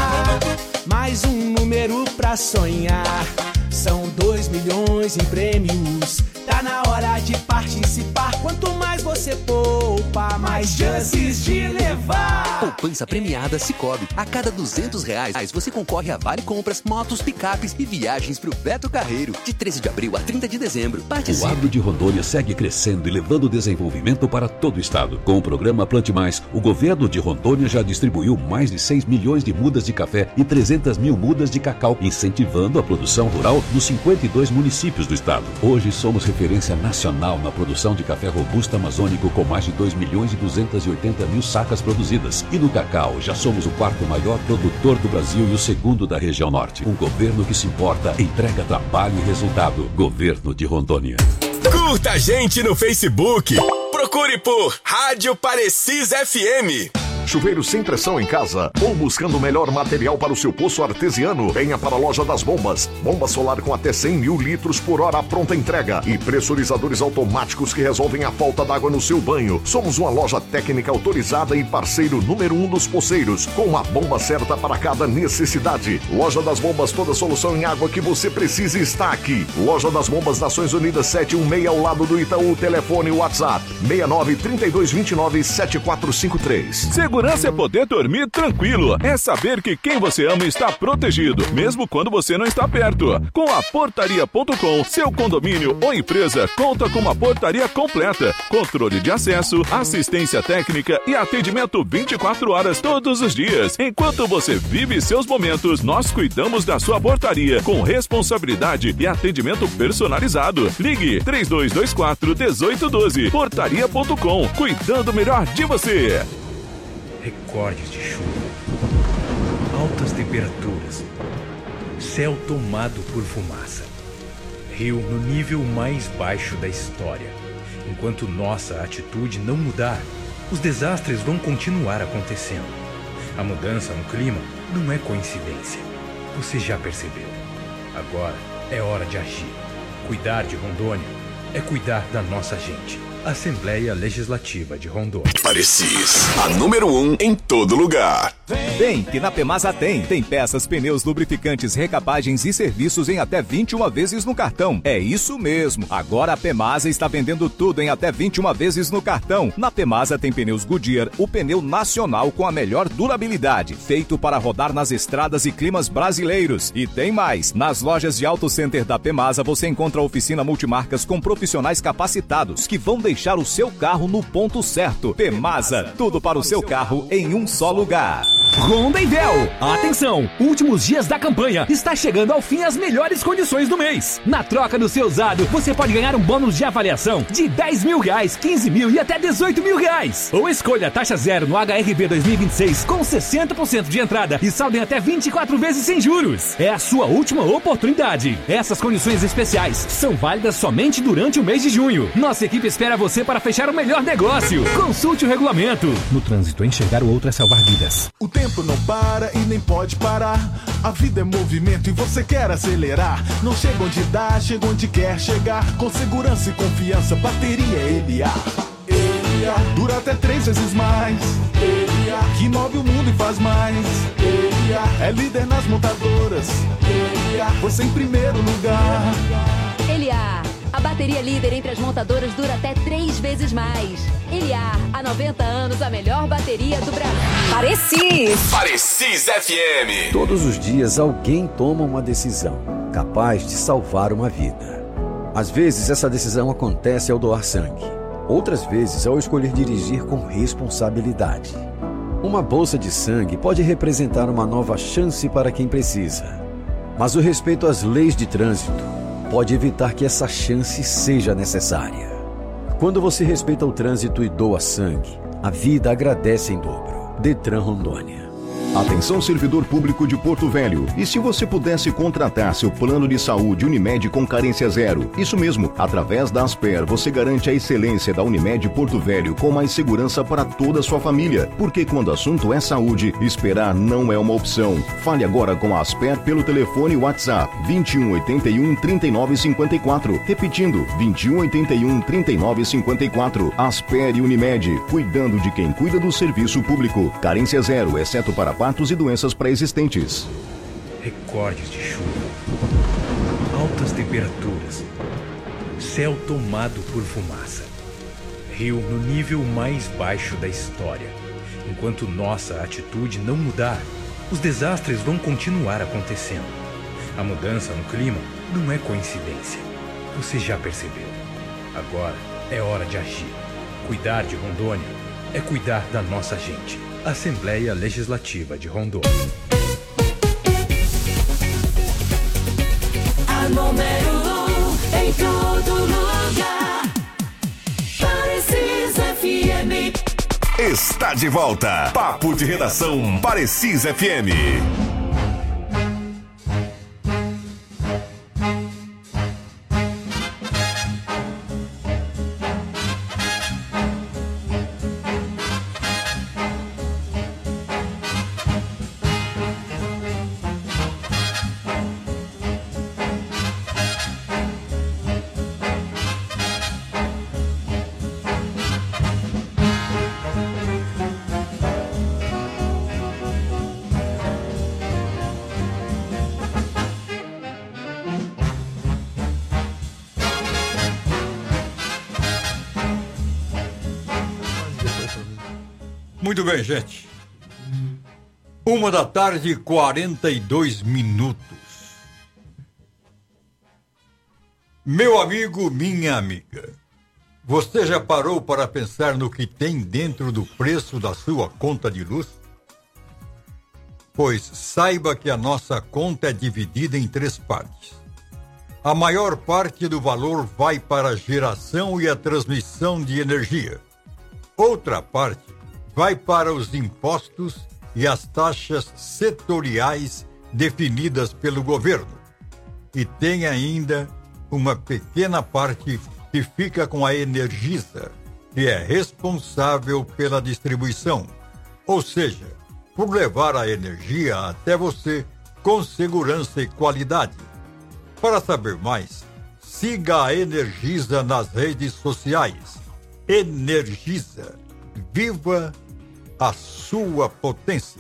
mais um número pra sonhar. São dois milhões em prêmios. Tá na hora de participar. Quanto mais você poupa, mais chances de levar. Poupança premiada Cicobi. A cada duzentos reais você concorre a vale compras, motos, picapes e viagens pro Beto Carreiro. De treze de abril a trinta de dezembro. Participe. O agro de Rondônia segue crescendo e levando desenvolvimento para todo o estado. Com o programa Plante Mais, o governo de Rondônia já distribuiu mais de seis milhões de mudas de café e trezentas mil mudas de cacau, incentivando a produção rural nos cinquenta e dois municípios do estado. Hoje somos referência nacional na produção de café robusto amazônico com mais de dois milhões e duzentas e oitenta mil sacas produzidas. E no cacau, já somos o quarto maior produtor do Brasil e o segundo da região norte. Um governo que se importa, entrega trabalho e resultado. Governo de Rondônia. Curta a gente no Facebook. Procure por Rádio Parecis F M. Chuveiro sem pressão em casa ou buscando o melhor material para o seu poço artesiano? Venha para a Loja das Bombas. Bomba solar com até cem mil litros por hora à pronta entrega e pressurizadores automáticos que resolvem a falta d'água no seu banho. Somos uma loja técnica autorizada e parceiro número um dos poceiros, com a bomba certa para cada necessidade. Loja das Bombas, toda solução em água que você precisa está aqui. Loja das Bombas, Nações Unidas sete um seis, ao lado do Itaú. Telefone WhatsApp seis nove, trinta e dois, vinte e nove, setenta e quatro cinquenta e três. Segurança é poder dormir tranquilo. É saber que quem você ama está protegido, mesmo quando você não está perto. Com a portaria ponto com, seu condomínio ou empresa conta com uma portaria completa, controle de acesso, assistência técnica e atendimento vinte e quatro horas todos os dias. Enquanto você vive seus momentos, nós cuidamos da sua portaria com responsabilidade e atendimento personalizado. Ligue três dois dois quatro, um oito um dois. portaria ponto com, cuidando melhor de você. Recordes de chuva, altas temperaturas, céu tomado por fumaça, rio no nível mais baixo da história. Enquanto nossa atitude não mudar, os desastres vão continuar acontecendo. A mudança no clima não é coincidência. Você já percebeu. Agora é hora de agir. Cuidar de Rondônia é cuidar da nossa gente. Assembleia Legislativa de Rondônia. Parecis, a número um em todo lugar. Tem, que na Pemasa tem. Tem peças, pneus, lubrificantes, recapagens e serviços em até vinte e uma vezes no cartão. É isso mesmo. Agora a Pemasa está vendendo tudo em até vinte e uma vezes no cartão. Na Pemasa tem pneus Goodyear, o pneu nacional com a melhor durabilidade, feito para rodar nas estradas e climas brasileiros. E tem mais. Nas lojas de Auto Center da Pemasa você encontra a oficina multimarcas com profissionais capacitados que vão deixar o seu carro no ponto certo. Pemasa, tudo para o seu carro em um só lugar. Honda e Vel. Atenção, últimos dias da campanha. Está chegando ao fim as melhores condições do mês. Na troca do seu usado, você pode ganhar um bônus de avaliação de dez mil reais, quinze mil e até dezoito mil reais. Ou escolha a taxa zero no H R V dois mil e vinte e seis com sessenta por cento de entrada e saldo em até vinte e quatro vezes sem juros. É a sua última oportunidade. Essas condições especiais são válidas somente durante o mês de junho. Nossa equipe espera você para fechar o melhor negócio. Consulte o regulamento. No trânsito, enxergar o outro é salvar vidas. O tempo não para e nem pode parar. A vida é movimento e você quer acelerar. Não chega onde dá, chega onde quer chegar. Com segurança e confiança, bateria L A. L A dura até três vezes mais. L A que move o mundo e faz mais. L A é líder nas montadoras. L A você em primeiro lugar. L A, a bateria líder entre as montadoras dura até três vezes mais. L A, há noventa anos, a melhor bateria do Brasil. Parecis. Parecis F M. Todos os dias alguém toma uma decisão capaz de salvar uma vida. Às vezes essa decisão acontece ao doar sangue. Outras vezes ao escolher dirigir com responsabilidade. Uma bolsa de sangue pode representar uma nova chance para quem precisa. Mas o respeito às leis de trânsito pode evitar que essa chance seja necessária. Quando você respeita o trânsito e doa sangue, a vida agradece em dobro. Detran Rondônia. Atenção, servidor público de Porto Velho. E se você pudesse contratar seu plano de saúde Unimed com carência zero? Isso mesmo, através da Asper você garante a excelência da Unimed Porto Velho com mais segurança para toda a sua família. Porque quando o assunto é saúde, esperar não é uma opção. Fale agora com a Asper pelo telefone WhatsApp vinte e um, oitenta e um, trinta e nove, cinquenta e quatro. Repetindo, vinte e um, oitenta e um, trinta e nove, cinquenta e quatro. Asper e Unimed, cuidando de quem cuida do serviço público. Carência zero, exceto para partos e doenças pré-existentes. Recordes de chuva, altas temperaturas, céu tomado por fumaça, rio no nível mais baixo da história. Enquanto nossa atitude não mudar, os desastres vão continuar acontecendo. A mudança no clima não é coincidência. Você já percebeu. Agora é hora de agir. Cuidar de Rondônia é cuidar da nossa gente. Assembleia Legislativa de Rondônia. A número um em todo lugar. Parecis F M. Está de volta. Papo de Redação Parecis F M. Muito bem, gente. Uma da tarde e quarenta e dois minutos. Meu amigo, minha amiga, você já parou para pensar no que tem dentro do preço da sua conta de luz? Pois saiba que a nossa conta é dividida em três partes. A maior parte do valor vai para a geração e a transmissão de energia. Outra parte vai para os impostos e as taxas setoriais definidas pelo governo. E tem ainda uma pequena parte que fica com a Energisa, que é responsável pela distribuição, ou seja, por levar a energia até você com segurança e qualidade. Para saber mais, siga a Energisa nas redes sociais. Energisa. Viva a sua potência.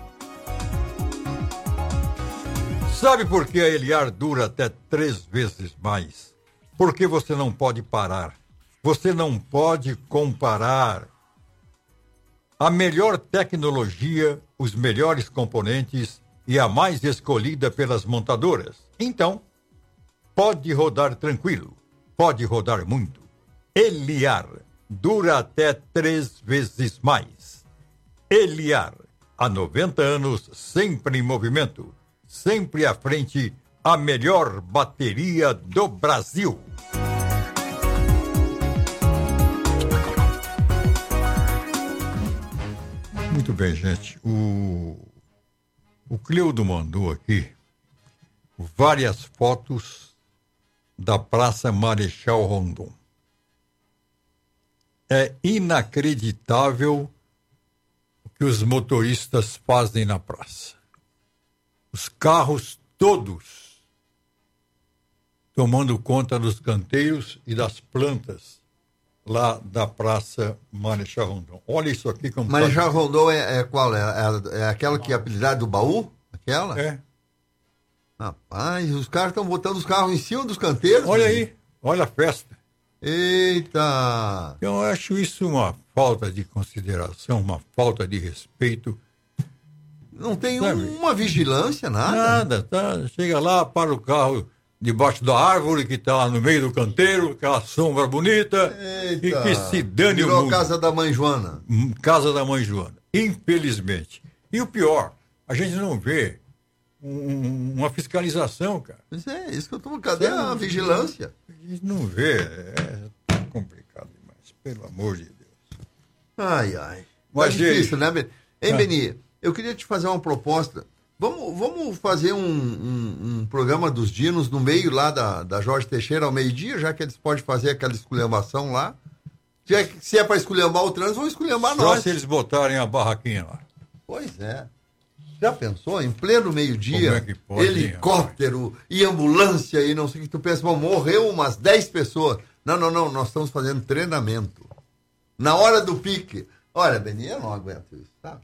Sabe por que a Eliar dura até três vezes mais? Porque você não pode parar. Você não pode comparar. A melhor tecnologia, os melhores componentes e a mais escolhida pelas montadoras. Então, pode rodar tranquilo. Pode rodar muito. Eliar dura até três vezes mais. Eliar, há noventa anos, sempre em movimento. Sempre à frente, a melhor bateria do Brasil. Muito bem, gente. O, o Cleudo mandou aqui várias fotos da Praça Marechal Rondon. É inacreditável o que os motoristas fazem na praça. Os carros todos tomando conta dos canteiros e das plantas lá da Praça Marechal Rondon. Olha isso aqui como Marechal tá... Rondon é, é qual? É, é, é aquela que é a apelidade do baú? Aquela? É. Rapaz, os caras estão botando os carros em cima dos canteiros. Olha aí, olha a festa. Eita! Eu acho isso uma falta de consideração, uma falta de respeito. Não tem um, uma vigilância, nada? Nada, tá? Chega lá, para o carro debaixo da árvore que está lá no meio do canteiro, aquela sombra bonita. Eita, e que se dane virou o mundo. Casa da Mãe Joana. Casa da Mãe Joana, infelizmente. E o pior, a gente não vê um, uma fiscalização, cara. Pois é, isso que eu tô... Cadê Sabe? a vigilância? A gente não vê, é complicado demais, pelo amor de Deus. Ai, ai. Mas é difícil, ele... né, Ben? Hein, ah. Beni? Eu queria te fazer uma proposta. Vamos, vamos fazer um, um, um programa dos dinos no meio lá da, da Jorge Teixeira ao meio-dia, já que eles podem fazer aquela esculhambação lá. Se é, se é para esculhambar o trânsito, vão esculhambar Só nós. Só se eles botarem a barraquinha lá. Pois é. Já pensou? Em pleno meio-dia, é que pode, helicóptero e ambulância e não sei o que tu pensa, bom, morreu umas dez pessoas. Não, não, não, nós estamos fazendo treinamento. Na hora do pique. Olha, Beni, eu não aguento isso, sabe?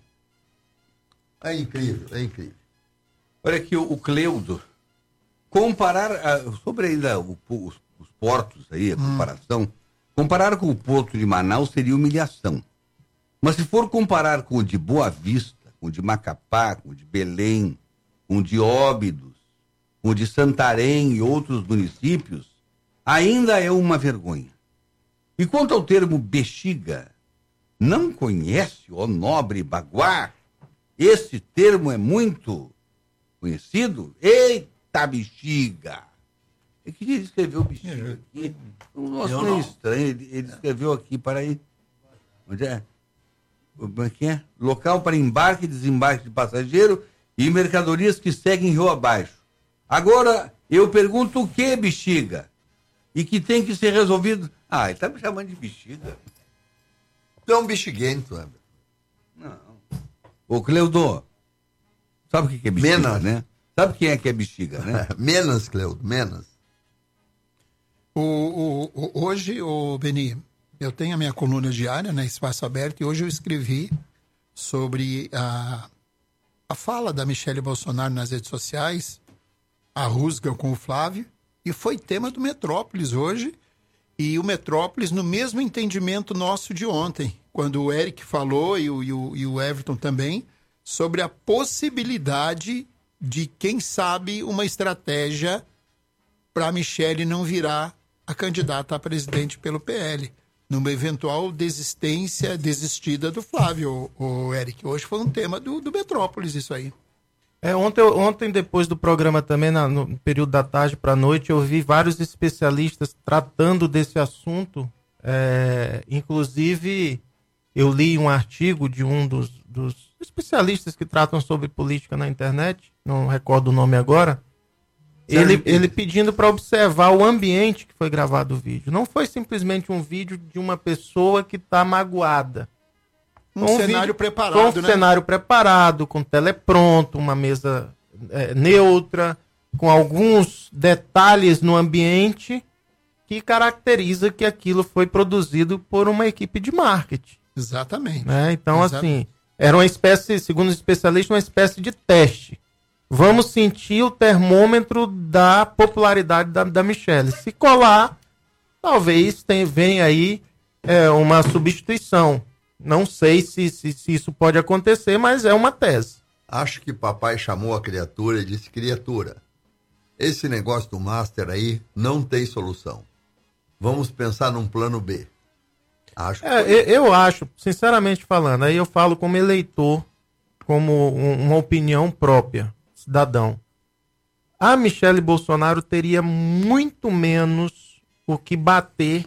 É incrível, é incrível. Olha aqui o, o Cleudo. Comparar, a, sobre ainda o, os, os portos aí, a comparação, hum. comparar com o porto de Manaus seria humilhação. Mas se for comparar com o de Boa Vista, com o de Macapá, com o de Belém, com o de Óbidos, com o de Santarém e outros municípios, ainda é uma vergonha. E quanto ao termo bexiga, não conhece, ó nobre baguá? Esse termo é muito conhecido? Eita, bexiga! É que ele escreveu bexiga aqui. Nossa, não é estranho. Ele, ele escreveu aqui, para aí. Onde é? Como é que é? Local para embarque e desembarque de passageiro e mercadorias que seguem rio abaixo. Agora, eu pergunto o que, bexiga? E que tem que ser resolvido... Ah, ele tá me chamando de bexiga. Tu é um bexiguento, André. Não. Ô, Cleudo, sabe o que é bexiga, menos. Né? Sabe quem é que é bexiga, né? menos, Cleudo, menos. O, o, o, hoje, o Beni, eu tenho a minha coluna diária, né, Espaço Aberto, e hoje eu escrevi sobre a, a fala da Michele Bolsonaro nas redes sociais, a rusga com o Flávio, e foi tema do Metrópolis hoje, e o Metrópolis no mesmo entendimento nosso de ontem, quando o Eric falou, e o, e o, e o Everton também, sobre a possibilidade de, quem sabe, uma estratégia para a Michele não virar a candidata a presidente pelo P L, numa eventual desistência, desistida do Flávio, o, o Eric. Hoje foi um tema do, do Metrópolis, isso aí. É, ontem, ontem, depois do programa também, na, no período da tarde para a noite, eu vi vários especialistas tratando desse assunto. É, inclusive, eu li um artigo de um dos, dos especialistas que tratam sobre política na internet, não recordo o nome agora, ele, ele pedindo para observar o ambiente que foi gravado o vídeo. Não foi simplesmente um vídeo de uma pessoa que está magoada. Um, um cenário vídeo, preparado, com um né? cenário preparado, com telepronto, uma mesa é, neutra, com alguns detalhes no ambiente que caracteriza que aquilo foi produzido por uma equipe de marketing. Exatamente. Né? Então, Exatamente. assim, era uma espécie, segundo os especialistas, uma espécie de teste. Vamos sentir o termômetro da popularidade da, da Michelle. Se colar, talvez tem, venha aí é, uma substituição. Não sei se, se, se isso pode acontecer, mas é uma tese. Acho que papai chamou a criatura e disse: criatura, esse negócio do Master aí não tem solução. Vamos pensar num plano B. Acho É, que... eu, eu acho, sinceramente falando, aí eu falo como eleitor, como um, uma opinião própria, cidadão. A Michelle Bolsonaro teria muito menos o que bater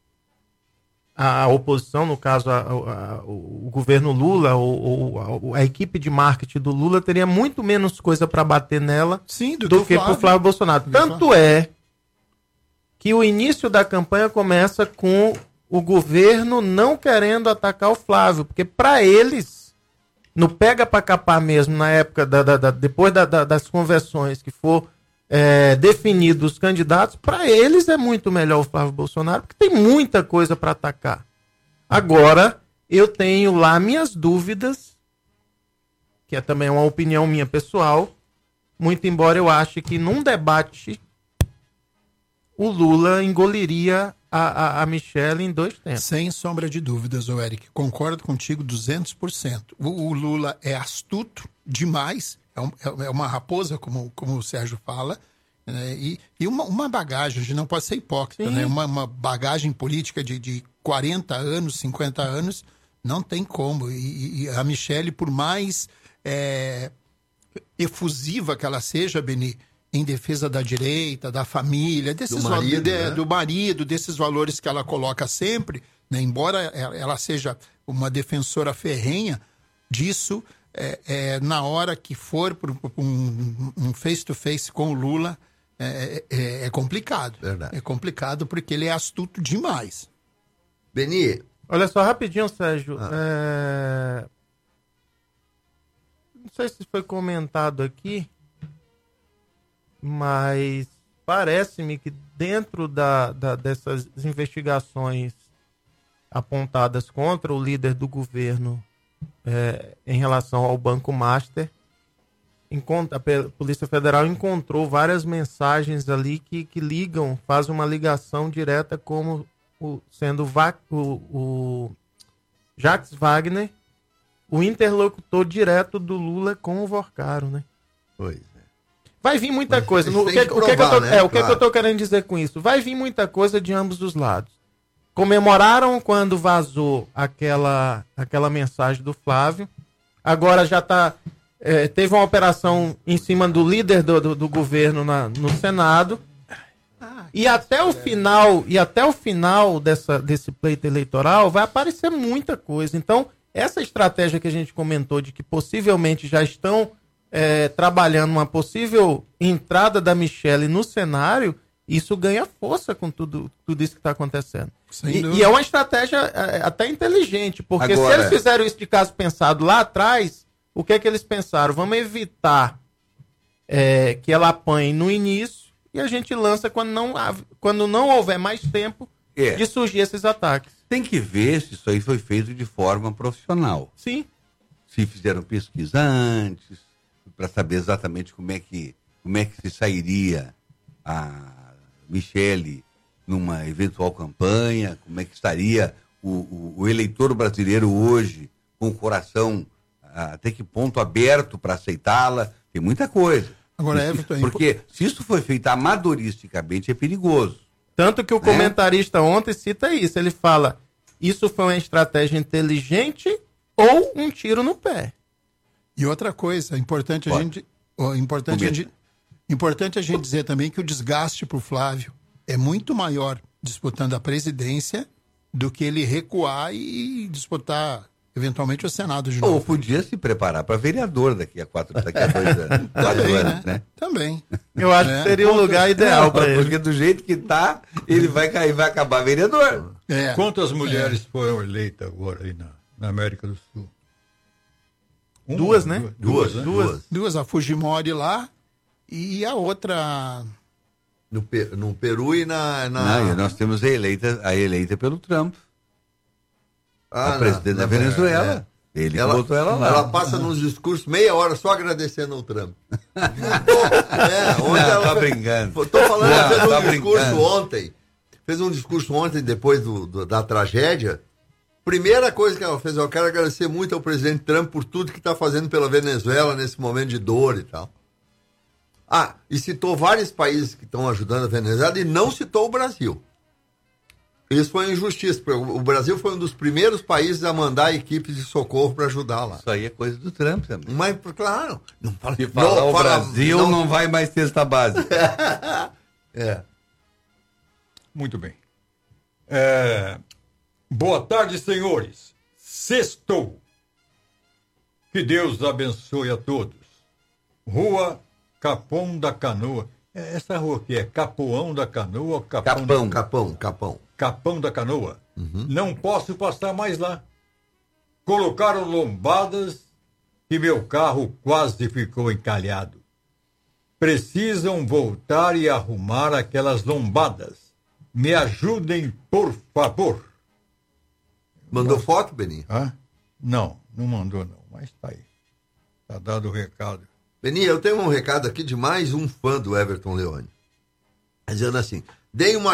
a oposição, no caso a, a, o governo Lula, ou, a, a equipe de marketing do Lula teria muito menos coisa para bater nela Sim, do, do do que Flávio. pro Flávio Bolsonaro. Do Tanto Flávio. é que o início da campanha começa com o governo não querendo atacar o Flávio, porque para eles, no pega para capar mesmo, na época, da, da, da, depois da, da, das conversões que for é, definidos os candidatos, para eles é muito melhor o Flávio Bolsonaro, porque tem muita coisa para atacar. Agora, eu tenho lá minhas dúvidas, que é também uma opinião minha pessoal, muito embora eu ache que num debate o Lula engoliria a, a, a Michelle em dois tempos. Sem sombra de dúvidas, ô Eric. Concordo contigo duzentos por cento. O, o Lula é astuto demais, é, um, é uma raposa, como, como o Sérgio fala, né? e, e uma, uma bagagem, a gente não pode ser hipócrita, né? uma, uma bagagem política de, de quarenta anos, cinquenta anos, não tem como. E, e a Michelle, por mais é, efusiva que ela seja, Beni, em defesa da direita, da família, desses Do marido, de, né? do marido, desses valores que ela coloca sempre, né? Embora ela seja uma defensora ferrenha disso, é, é, na hora que for para um, um face-to-face com o Lula, é, é, é complicado. Verdade. É complicado porque ele é astuto demais. Beni. Olha só, rapidinho, Sérgio. Ah. É... Não sei se foi comentado aqui, mas parece-me que dentro da, da, dessas investigações apontadas contra o líder do governo é, em relação ao Banco Master, encontra, a Polícia Federal encontrou várias mensagens ali que, que ligam, fazem uma ligação direta como o, sendo Va, o, o Jacques Wagner o interlocutor direto do Lula com o Vorcaro, né? Pois é. Vai vir muita Mas coisa. eles No, o têm que, que o que, que eu tô, provar, né? é, o que, Claro. que eu tô querendo dizer com isso? Vai vir muita coisa de ambos os lados. Comemoraram quando vazou aquela, aquela mensagem do Flávio. Agora já tá. É, teve uma operação em cima do líder do, do, do governo na, no Senado. E até o final, e até o final dessa, desse pleito eleitoral vai aparecer muita coisa. Então, essa estratégia que a gente comentou de que possivelmente já estão é, trabalhando uma possível entrada da Michelle no cenário, isso ganha força com tudo, tudo isso que está acontecendo. Sem E, dúvida. e é uma estratégia é, até inteligente, porque Agora- se eles fizeram isso de caso pensado lá atrás, o que é que eles pensaram? Vamos evitar é, que ela apanhe no início e a gente lança quando não, hav- quando não houver mais tempo É. de surgir esses ataques. Tem que ver se isso aí foi feito de forma profissional. Sim. Se fizeram pesquisa antes, para saber exatamente como é que como é que se sairia a Michelle numa eventual campanha, como é que estaria o, o, o eleitor brasileiro hoje com o coração ah, até que ponto aberto para aceitá-la. Tem muita coisa. Agora, Isso- Everton, é porque se isso foi feito amadoristicamente é perigoso. Tanto que o Né? comentarista ontem cita isso. Ele fala, isso foi uma estratégia inteligente ou um tiro no pé. E outra coisa, importante a Pode. gente, ó, importante, a Cometa. gente, importante a gente dizer também que o desgaste para o Flávio é muito maior disputando a presidência do que ele recuar e disputar eventualmente o Senado de novo. Ou podia se preparar para vereador daqui a quatro, daqui a dois anos. quatro Também, anos, né? né? Também. Eu acho que seria o lugar ideal para ele. Porque do jeito que tá, ele vai cair, vai acabar vereador. É. Quantas mulheres foram eleitas agora aí na, na América do Sul? Uma, Duas, né? Duas, né? Duas. Duas, a Fujimori lá e a outra... No, Pe- no Peru e na... na... Não, e nós temos a eleita, a eleita pelo Trump. Ah, a presidente na- da na- Venezuela. é. Ele Ela, botou ela lá. ela passa nos discursos meia hora só agradecendo ao Trump. é, Não, ela tá fez- brincando. Tô falando, Não, ela fez um tá discurso brincando. ontem. Fez um discurso ontem, depois do, do- da tragédia. Primeira coisa que ela fez, eu quero agradecer muito ao presidente Trump por tudo que está fazendo pela Venezuela nesse momento de dor e tal. Ah, e citou vários países que estão ajudando a Venezuela e não citou o Brasil. Isso foi uma injustiça, porque o Brasil foi um dos primeiros países a mandar equipes de socorro para ajudar lá. Isso aí é coisa do Trump também. Mas, claro, não fala, Se falar não o fala- Brasil, não- não... vai mais ter esta base. é. Muito bem. É, Boa tarde, senhores. Sextou. Que Deus abençoe a todos. Rua Capão da Canoa. É, Essa rua aqui é Capoão da Canoa ou Capão? Capão, da... Capão, Capão. Capão da Canoa. Não posso passar mais lá. Colocaram lombadas e meu carro quase ficou encalhado. Precisam voltar e arrumar aquelas lombadas. Me ajudem, por favor. Mandou foto, Beninho? Hã? Não, não mandou não, mas tá aí. Tá dado o recado. Beninho, eu tenho um recado aqui de mais um fã do Everton Leone. Dizendo assim, dei uma